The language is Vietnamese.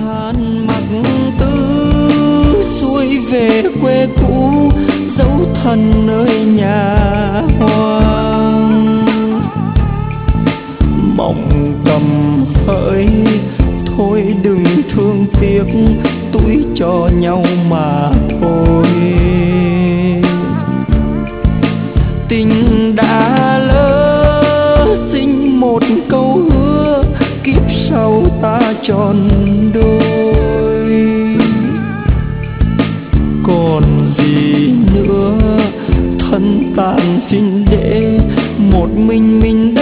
than mặc tư xuôi về quê cũ, dấu thân nơi nhà hoang. Mộng cầm hỡi thôi đừng thương tiếc, tuổi cho nhau mà thôi. Tình đã lỡ sinh một câu hứa, kiếp sau ta tròn đôi. Còn gì nữa thân tàn xin để một mình